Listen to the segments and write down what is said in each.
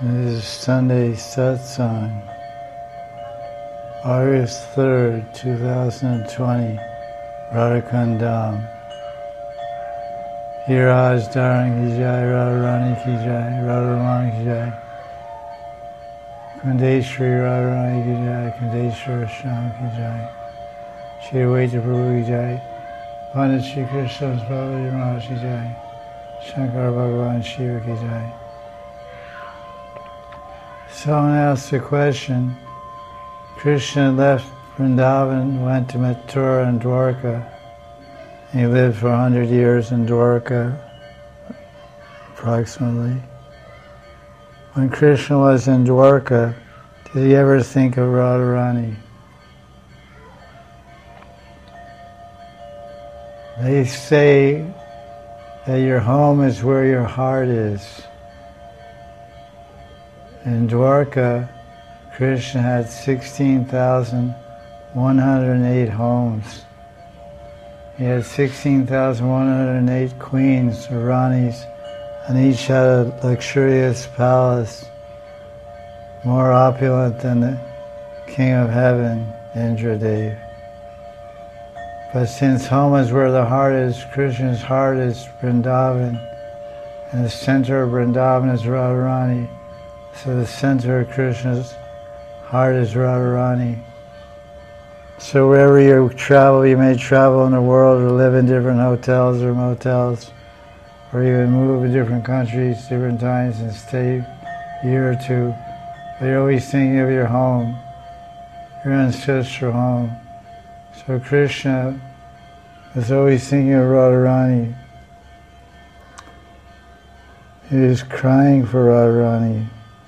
This is Sunday Satsang, August 3rd, 2020, Radhakund Dham. Hiraj Dharang Ki Jai, Radharani Ki Jai, Radharaman Ki Jai, Kundeshwari Radharani Ki Jai, Kundeshwara Sham Ki Jai, Shri Advaita Prabhu Ki Jai, Pandit Shri Krishna's Bhagavad Maharaj Ki Jai, Shankar Bhagavan Shiva Ki Jai. Someone asked the question, Krishna left Vrindavan, went to Mathura and Dwarka. He lived for 100 years in Dwarka, approximately. When Krishna was in Dwarka, did he ever think of Radharani? They say that your home is where your heart is. In Dwarka, Krishna had 16,108 homes. He had 16,108 queens or ranis, and each had a luxurious palace, more opulent than the king of heaven, Indradev. But since home is where the heart is, Krishna's heart is Vrindavan, and the center of Vrindavan is Radharani. So the center of Krishna's heart is Radharani. So wherever you travel, you may travel in the world or live in different hotels or motels, or even move in different countries, different times, and stay a year or two. But you're always thinking of your home, your ancestral home. So Krishna is always thinking of Radharani. He is crying for Radharani.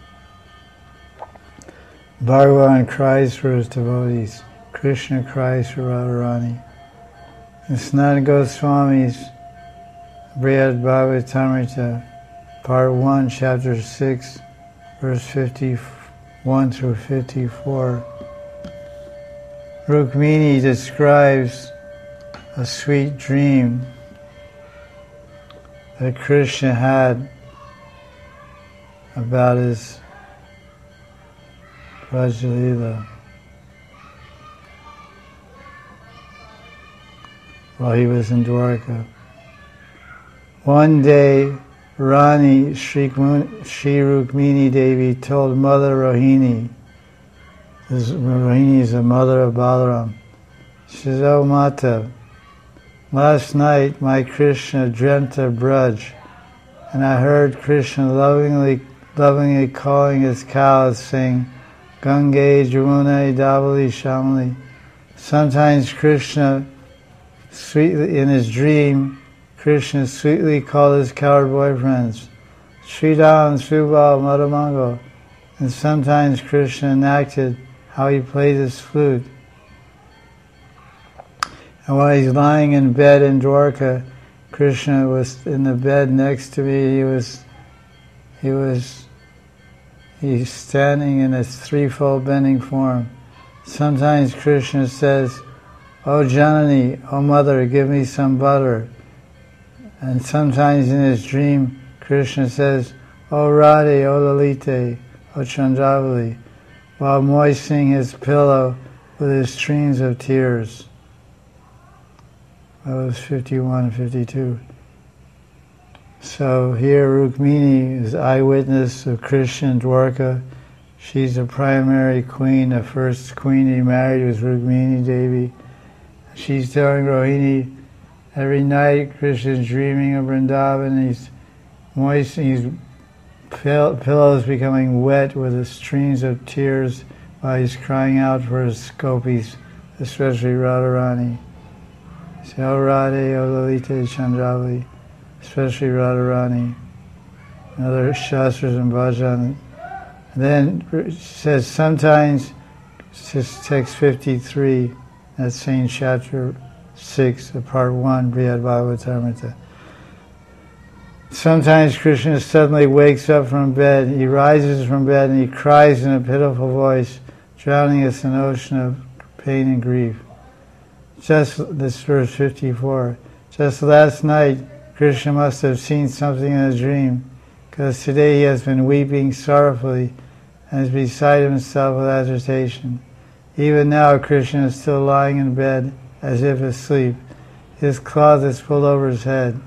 Bhagavan cries for his devotees. Krishna cries for Radharani. In Sanatana Goswami's Brihad Bhagavatamrita, Part 1, Chapter 6, verse 51 through 54, Rukmini describes a sweet dream that Krishna had about his Rajalila while he was in Dwarka. One day, Rani Shri Rukmini Devi told Mother Rohini, Rohini is the mother of Balaram, she says, "Oh Mata, last night my Krishna dreamt of Braj, and I heard Krishna lovingly calling his cows, saying, Gange, Jamuna, Davali, Shamali." Sometimes Krishna, sweetly in his dream, Krishna sweetly called his coward boyfriends, Sridham, Subal, Madhamangal, and sometimes Krishna enacted how he played his flute. And while he's lying in bed in Dwarka, Krishna was in the bed next to me. He's standing in a threefold bending form. Sometimes Krishna says, "Oh Janani, oh mother, give me some butter." And sometimes in his dream, Krishna says, "Oh Radhe, oh Lalite, oh Chandravali," while moistening his pillow with his streams of tears. That was 51, 52. So here Rukmini is eyewitness of Krishna in Dwarka. She's the primary queen. The first queen he married was Rukmini Devi. She's telling Rohini, every night Krishna's dreaming of Vrindavan. He's moistening his pillows, becoming wet with the streams of tears while he's crying out for his gopis, especially Radharani. Say, "Oh Radhe, oh Lalita Chandravali," especially Radharani, and other shastras and bhajan. And then it says sometimes, this text 53, that same chapter 6 of part 1, Brihad Bhagavatamrita. Sometimes Krishna suddenly wakes up from bed, he rises from bed and he cries in a pitiful voice, drowning us in an ocean of pain and grief. Just this verse 54, just last night Krishna must have seen something in a dream, because today he has been weeping sorrowfully and is beside himself with agitation. Even now Krishna is still lying in bed as if asleep. His cloth is pulled over his head.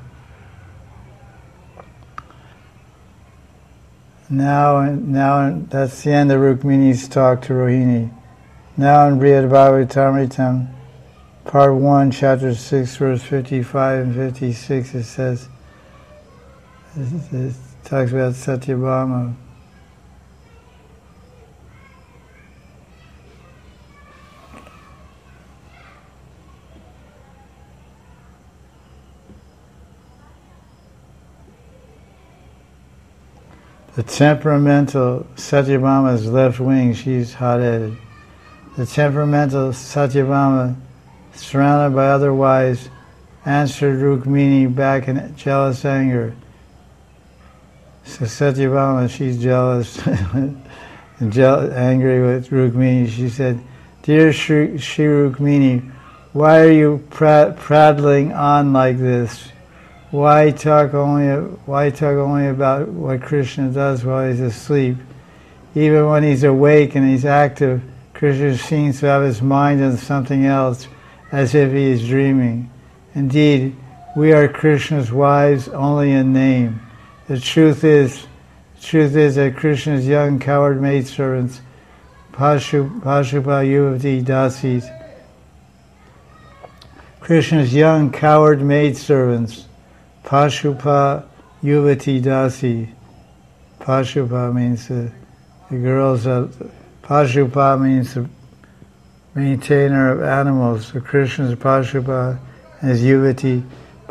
Now, that's the end of Rukmini's talk to Rohini. Now in Brihad Bhagavatamritam, Part 1, Chapter 6, verse 55 and 56, it says, it talks about Satyabhama. The temperamental Satyabhama's left wing, she's hot-headed. The temperamental Satyabhama, surrounded by other wives, answered Rukmini back in jealous anger. So Satyabhama, she's jealous, angry with Rukmini. She said, "Dear Shri Rukmini, why are you prattling on like this? Why talk only about what Krishna does while he's asleep? Even when he's awake and he's active, Krishna seems to have his mind on something else, as if he is dreaming. Indeed, we are Krishna's wives only in name. The truth is that Krishna's young coward maidservants, Pashupa Yuvati Dasis, Krishna's young coward maidservants, Pashupa Yuvati Dasi. Pashupa means the girls of... Pashupa means the maintainer of animals. So Krishna's Pashupa and his Yuvati.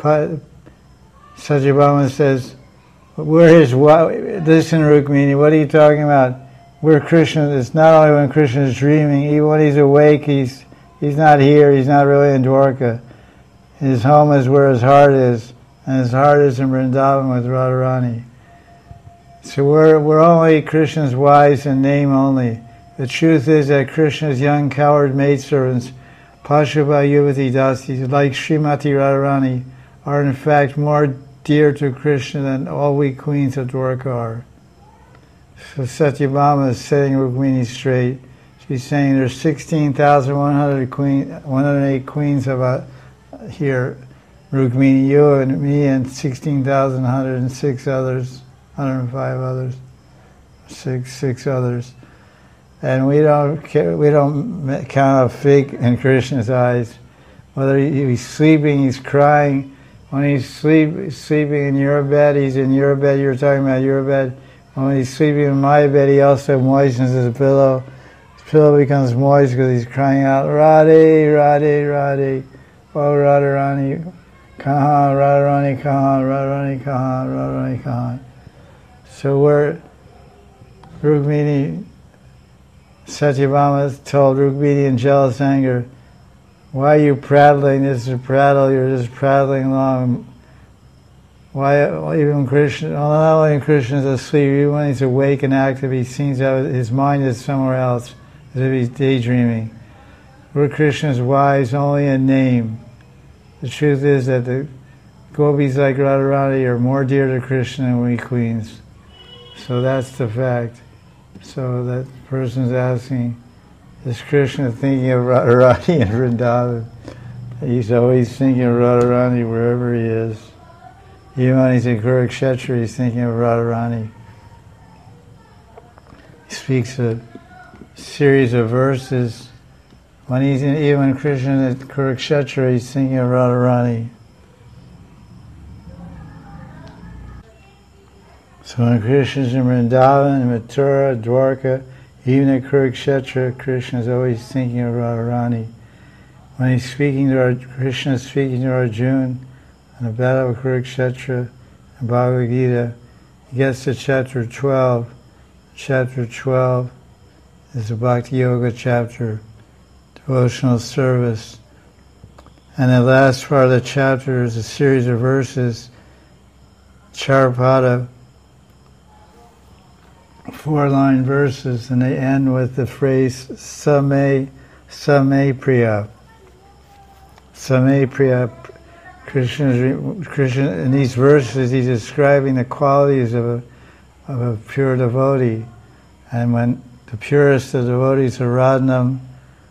Satyabhama says, we're his wife. Listen, Rukmini, what are you talking about? We're Krishna. It's not only when Krishna is dreaming, even when he's awake, he's not here, he's not really in Dwarka. His home is where his heart is, and his heart is in Vrindavan with Radharani. So we're only Krishna's wives in name only. The truth is that Krishna's young coward maidservants, Pashupa Yuvati Dasi, like Srimati Radharani, are in fact more dear to Krishna than all we queens of Dwarka are. So Satyabhama is setting Rukmini straight. She's saying there's 108 queens of here, Rukmini, you and me, and 16,106 others, 105 others, six others. And we don't count a fig in Krishna's eyes. Whether he's sleeping, he's crying. When he's sleeping in your bed, he's in your bed. You're talking about your bed. When he's sleeping in my bed, he also moistens his pillow. His pillow becomes moist because he's crying out, Radhe, Radhe, Radhe. Oh, Radharani, Kahan, Radharani, Kahan, Radharani, Kahan, Radharani, Kahan. So we're Rukmini, Satyabhama told Rukmini in jealous anger, why are you prattling? This is a prattle, you're just prattling along. Why even Krishna, not only Krishna is asleep, even when he's awake and active, he seems to have his mind is somewhere else, as if he's daydreaming. We're Krishna's wives only in name. The truth is that the gopis like Radharani are more dear to Krishna than we queens. So that's the fact. So that person's asking, is Krishna thinking of Radharani in Vrindavan? He's always thinking of Radharani wherever he is. Even when he's in Kurukshetra, he's thinking of Radharani. He speaks a series of verses. Even Krishna at Kurukshetra, he's thinking of Radharani. So when Krishna's in Vrindavan, Mathura, Dwarka, even at Kurukshetra, Krishna is always thinking of Radharani. When he's Krishna is speaking to Arjuna in the battle of Kurukshetra in Bhagavad Gita, he gets to chapter 12. Chapter 12 is the Bhakti Yoga chapter, devotional service. And the last part of the chapter is a series of verses, Charapada, 4-line verses, and they end with the phrase Same Priya. Same Priya. Krishna, in these verses, he's describing the qualities of of a pure devotee. And when the purest of devotees are Radharani,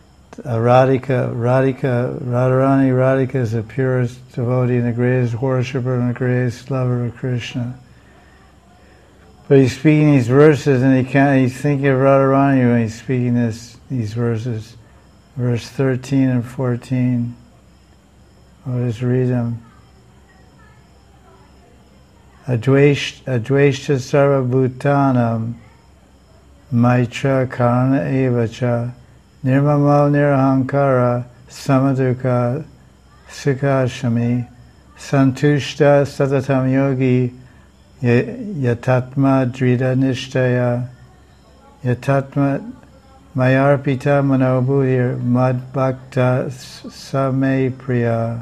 Radharani is the purest devotee and the greatest worshipper and the greatest lover of Krishna. But he's speaking these verses and he's thinking of Radharani when he's speaking these verses. Verse 13 and 14. I'll just read them. Advaishta sarva bhutanam maitra karana evacha nirmamo nirahankara samadukha sukhashami santushta satatam yogi yatatma drida nishtaya yatatma mayarpita manobhudir mad bhakta same priya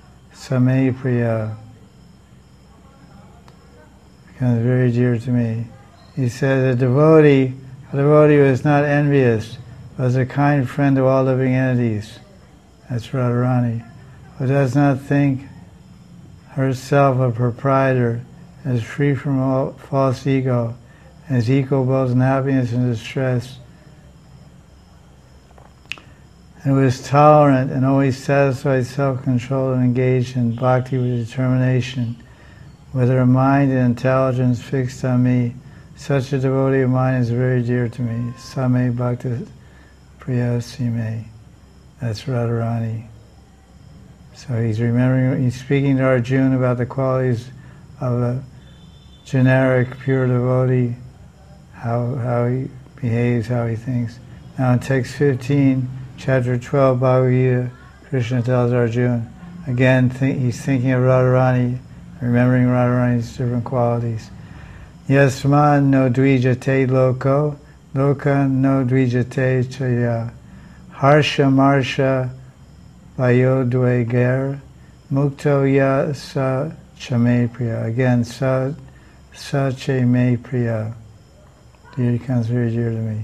becomes very dear to me. He said a devotee was not envious, was a kind friend to all living entities. That's Radharani. Who does not think herself a proprietor, is free from all false ego, and is equal both in happiness and distress, and who is tolerant and always satisfied, self-controlled, and engaged in bhakti with determination, with her mind and intelligence fixed on me. Such a devotee of mine is very dear to me. Same bhakta priya sime. That's Radharani. So he's speaking to Arjuna about the qualities of a generic pure devotee, how he behaves, how he thinks. Now in text 15, chapter 12, Bhagavad Gita, Krishna tells Arjuna, again he's thinking of Radharani, remembering Radharani's different qualities. Yasman no dvijate loko, loka no dvijate chaya, harsha marsha vayodve ger, mukto ya sa chame priya. Again, sa chame priya. Dear becomes very dear to me.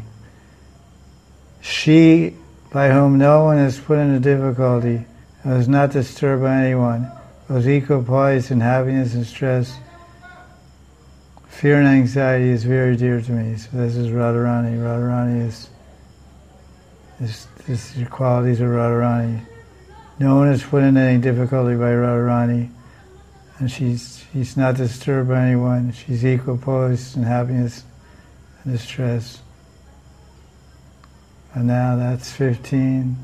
She, by whom no one is put into difficulty, and was not disturbed by anyone, was equal poised in happiness and stress. Fear and anxiety is very dear to me. So this is Radharani. Radharani is the qualities of Radharani. No one is put in any difficulty by Radharani, and she's not disturbed by anyone. She's equal poised in happiness and distress. And now that's 15.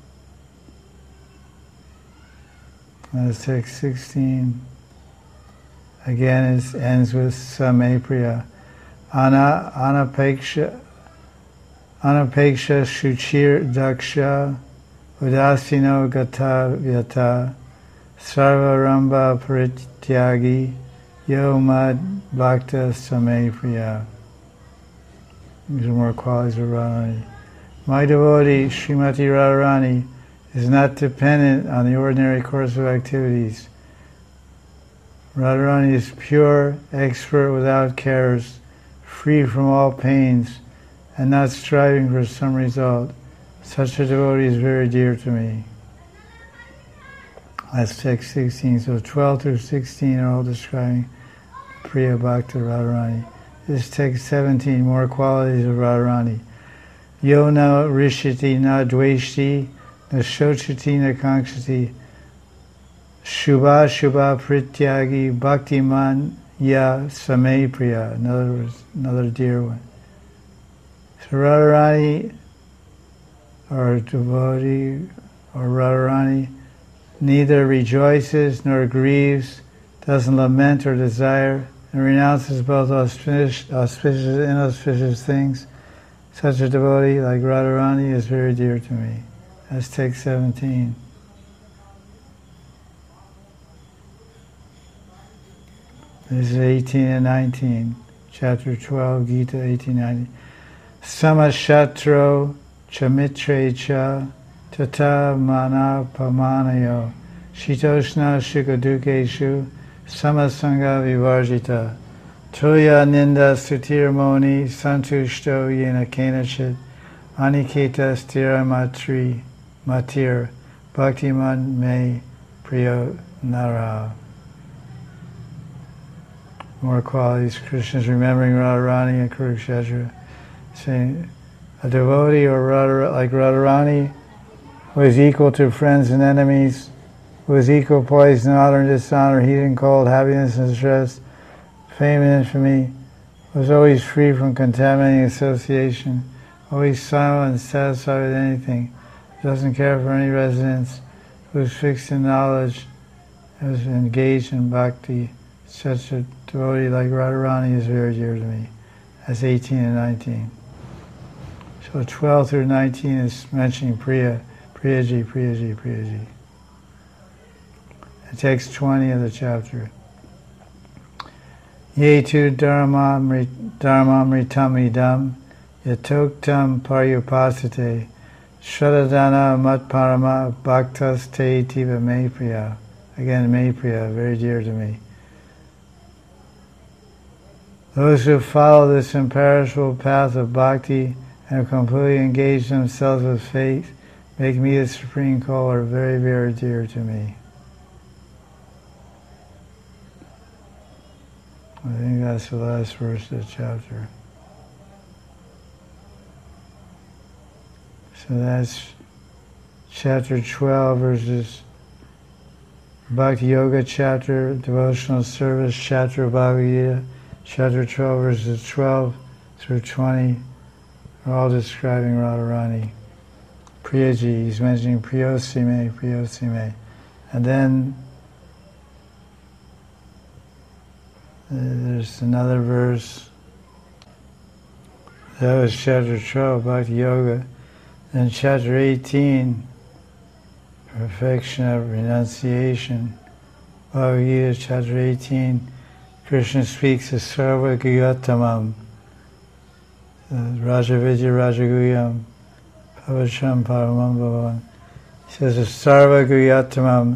Let's take 16. Again, it ends with Same Priya. Anapeksha Shuchir Daksha Udasino Gata Vyata Sarvaramba Parityagi Yomad Bhakta Same Priya. These are more qualities of Radharani. My devotee, Srimati Radharani, is not dependent on the ordinary course of activities. Radharani is pure, expert, without cares, free from all pains, and not striving for some result. Such a devotee is very dear to me. That's text 16. So 12 through 16 are all describing Priya Bhakta Radharani. This text 17, more qualities of Radharani. Yo na rishiti na dveshti, na shochati na kankshati, shubha shubha prityagi, bhaktiman ya same priya. In other words, another dear one. So Radharani, or devotee, or Radharani, neither rejoices nor grieves, doesn't lament or desire, and renounces both auspicious and inauspicious things. Such a devotee like Radharani is very dear to me. That's text 17. This is 18 and 19, chapter 12, Gita 18-19. Samashatro chamitre cha tata mana pamanayo shitoshna shukadukeshu samasanga vivarjita Troya ninda sutir moni santushto yena kenachit aniketa stira matir bhaktiman me priyo nara. more qualities. Krishna is remembering Radharani and Kurukshetra, saying, a devotee or like Radharani, who is equal to friends and enemies, who is equal poised in honor and dishonor, heat and cold, happiness and stress, fame and infamy, who is always free from contaminating association, always silent and satisfied with anything, doesn't care for any residence, who is fixed in knowledge, who is engaged in bhakti. Such a devotee like Radharani is very dear to me. That's 18 and 19. So 12 through 19 is mentioning Priya, Priyaji, Priyaji, Priyaji. It takes 20 of the chapter. Ye tu dharmamritam idam yatoktam paryupasate shradadana matparama bhaktas te tiva me priya. Again, me priya, very dear to me. Those who follow this imperishable path of bhakti and have completely engaged themselves with faith, make me the supreme caller, very, very dear to me. I think that's the last verse of the chapter. So that's chapter 12 verses Bhakti Yoga chapter, devotional service chapter of Bhagavad Gita, chapter 12 verses 12 through 20 are all describing Radharani. Priyaji, he's mentioning Priyosime, Priyosime. And then there's another verse. That was chapter 12, Bhakti Yoga. Then chapter 18, perfection of renunciation. Bhagavad Gita, chapter 18, Krishna speaks of Sarva Guyatamam, Rajavidya Rajaguyam, Pavacham Paramam Bhavan. He says of Sarva Guyatamam,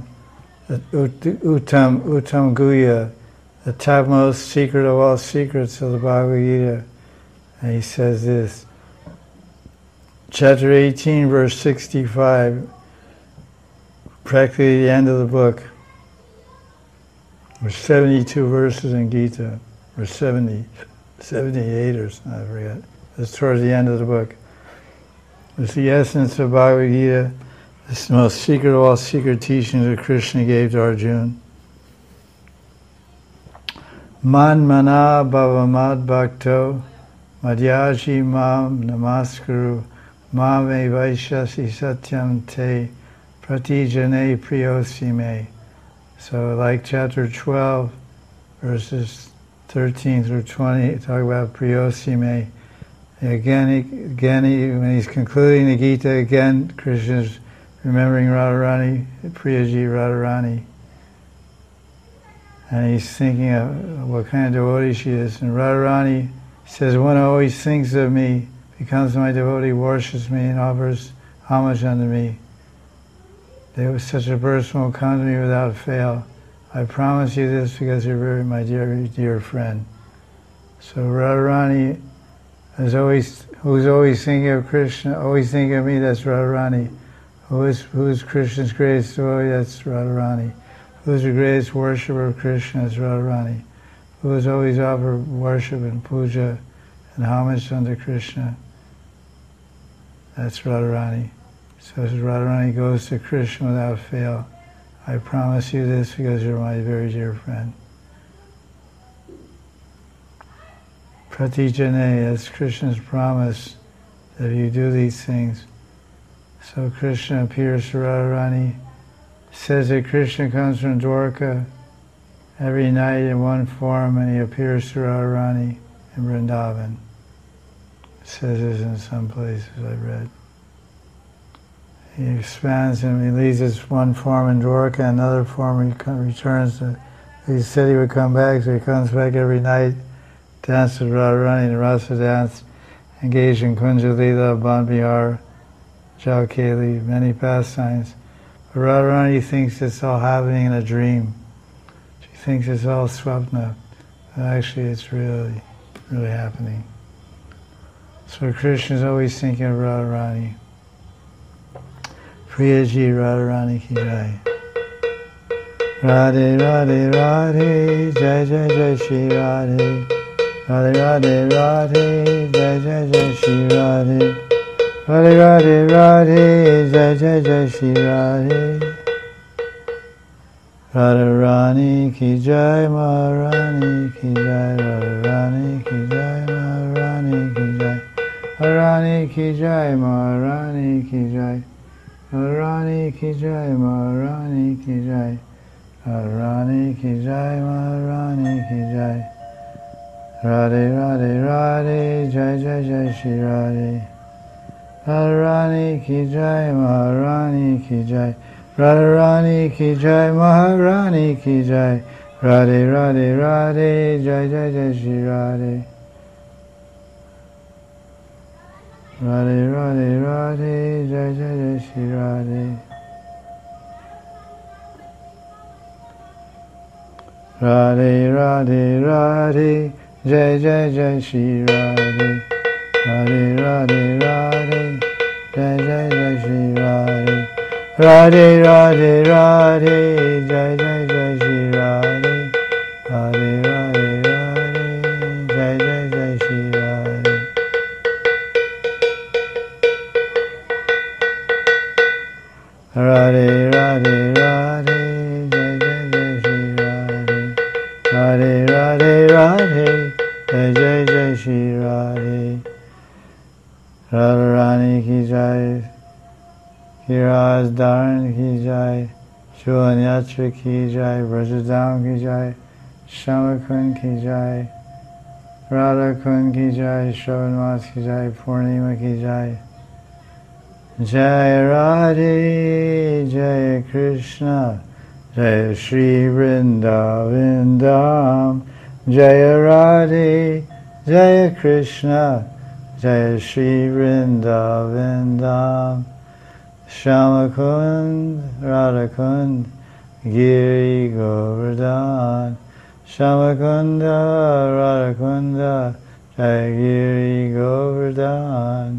Uttam Guya, the topmost secret of all secrets of the Bhagavad Gita. And he says this, chapter 18, verse 65, practically the end of the book. There's 72 verses in Gita, or 70, 78 or something, I forget. It's towards the end of the book. It's the essence of Bhagavad Gita. It's the most secret of all secret teachings that Krishna gave to Arjuna. Man mana bhavamad bhakto madhyaji mam namaskuru mam evaishasi satyam te pratijane priyosime. So like chapter 12, verses 13 through 20, talk about priyosime. Again, when he's concluding the Gita, again, Krishna is remembering Radharani, Priyaji Radharani. And he's thinking of what kind of devotee she is. And Radharani says, one who always thinks of me, becomes my devotee, worships me, and offers homage unto me. There was such a person will come to me without fail. I promise you this because you're very my dear friend. So Radharani is who's always thinking of Krishna, always thinking of me, that's Radharani. Who is Krishna's greatest devotee, that's Radharani. Who is the greatest worshipper of Krishna, that's Radharani. Who has always offered worship and puja and homage unto Krishna, that's Radharani. So as Radharani goes to Krishna without fail, I promise you this because you're my very dear friend. Pratijane, that's Krishna's promise that if you do these things. So Krishna appears to Radharani, says that Krishna comes from Dwarka every night in one form and he appears to Radharani in Vrindavan. It says this in some places I read. He expands him, he leaves his one form in Dwarka, another form he returns to. He said he would come back, so he comes back every night, dances with Radharani in Rasa dance, engaged in Kunja Lila, Ban Bihar, Jaukeli, many pastimes. But Radharani thinks it's all happening in a dream. She thinks it's all swapna, but actually it's really, really happening. So Krishna is always thinking of Radharani. Priyaji Radharani ki jai. Radhe Radhe Radhe, Jai Jai Jai Shri Radhe. Radhe Radhe Radhe, Jai Jai Jai Shri Radhe. Radhe Radhe Radhe, Jai Jai Jai Shri Radhe. Radharani ki jai, Maharani ki jai, Radharani ki jai, Maharani ki jai. Radharani ki jai, Maharani ki jai. Radharani ki jai, Maharani ki jai. Radharani ki jai, Maharani ki jai. Radhe Radhe Radhe, Jai Jai Jai Shri Radhe. Radharani ki jai, Maharani ki jai. Radharani ki jai, Maharani ki jai. Radhe Radhe Radhe, Jai Jai Jai Shri Radhe. Radhe Radhe Radhe, Jai Jai Jai Shri Radhe. Radhe Radhe Radhe, Jai Jai Jai Shri Radhe. Radhe Radhe Radhe, Jai Jai Jai Shri Radhe. Radhe Radhe Radhe, Jai Jai Jai Shri Radhe. Radhe Radhe Radhe, Jai Jai Jai Shri Radhe. Radhe Radhe Radhe, Jai Jai Jai Shri Radhe. Radhe Radhe Radhe, Jai Jai Jai Shri Radhe. Radharani ki jai, Kiraz Dharan ki jai, Shulanyatra ki jai, Brajadam ki jai, Shamakun ki jai, Radhakun ki jai, Shravanmas ki jai, Purnima ki jai. Jai Radhe, Jai Krishna, Jai Shri Vrindavan Dham. Jai Radhe, Jai Krishna, Jai Shri Vrindavan Dham. Shamakund, Radhakund, Giri Govardhan. Shamakunda, Radhakunda, Jai Giri Govardhan.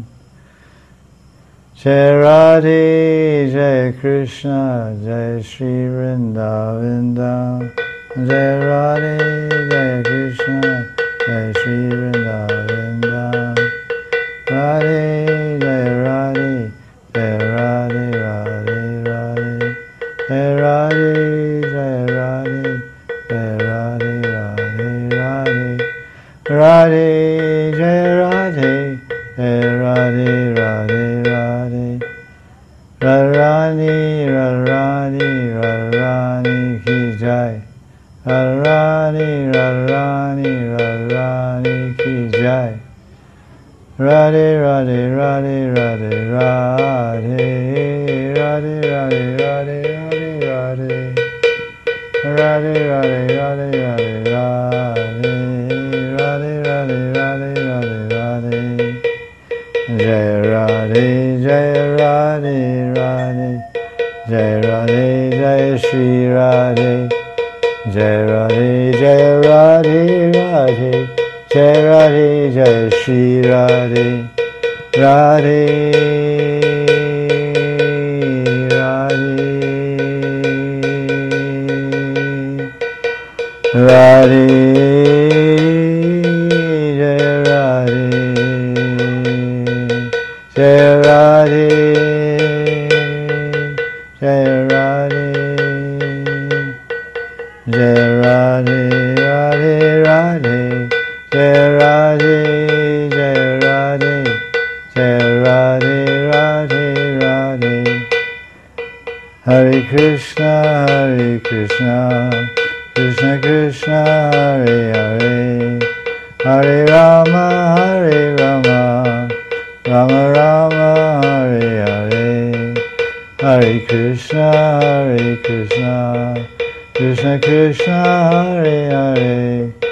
Jai Radhe, Jai Krishna, Jai Shri Vrindavan Dham. Jai Radhe, Jai Krishna, Jai Shri Vrindavan Dham. Radhe, Jai Radhe, Jai Radhe, Radhe, Radhe. Jai Radhe, Jai Radhe, Jai Radhe, Radhe, Radhe. Radhe, Jai Radhe, Jai Radhe, Radhe, Radhe. Radharani, Radharani, Radharani ki jai. Radharani, Radharani, Radharani ki jai. Radhe Radhe Radhe Radhe Radhe Radhe Radhe Radhe Radhe Radhe Radhe Radhe Radhe Radhe Radhe Radhe Radhe Radhe Jai Radhe Jai Radhe Radhe Jai Radhe Jai Shri Radhe Jai Radhe Jai Radhe Radhe Jai Radhe Jai Shri Radhe Radhe Radhe Radhe Jai Radhe Jai Radhe Jai Radhe Jai Radhe Radhe Radhe Jai Radhe Jai Radhe Jai Radhe Radhe Radhe Hare Krishna Krishna Krishna Hare Hare Hare Rama Rama Rama Hare Hare Hare Krishna Krishna Krishna Hare Hare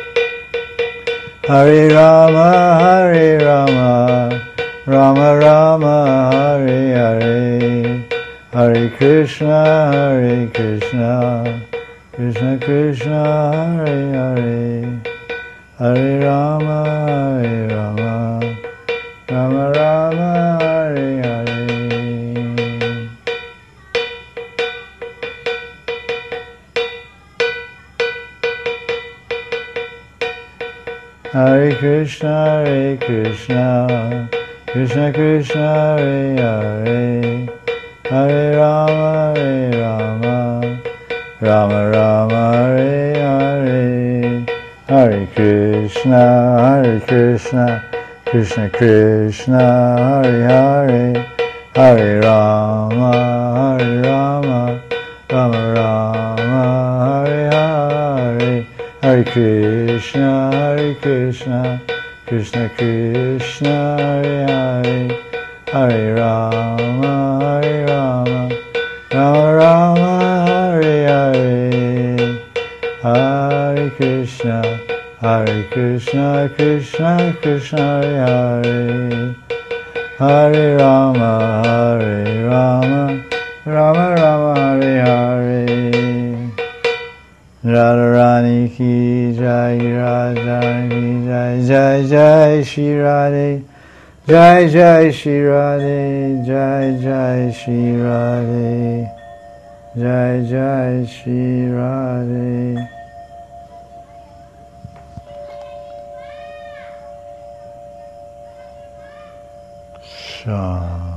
Hare Rama Rama Rama Hare Hare Hare Krishna Krishna Krishna Hare Hare Hare Rama Rama Rama Hare Hare. Hare Krishna, Krishna Krishna, Hare Hare, Hare Rama, Rama Rama, Hare Hare, Hare Krishna, Krishna Krishna, Hare Hare, Hare Rama, Rama Rama, Hare Hare, Hare Krishna, Krishna Krishna, Hare Hare, Hare Rama, Rama Rama, Hare Hare, Hare Krishna, Krishna Krishna, Hare Hare, Hare Rama, Rama Rama, Hare Hare. Radharani ki jai, Radharani ki jai, Jai Jai Shri Radhe, Jai Jai Shri Radhe, Jai Jai Shri Radhe, Jai Jai Shri Radhe. Shanti.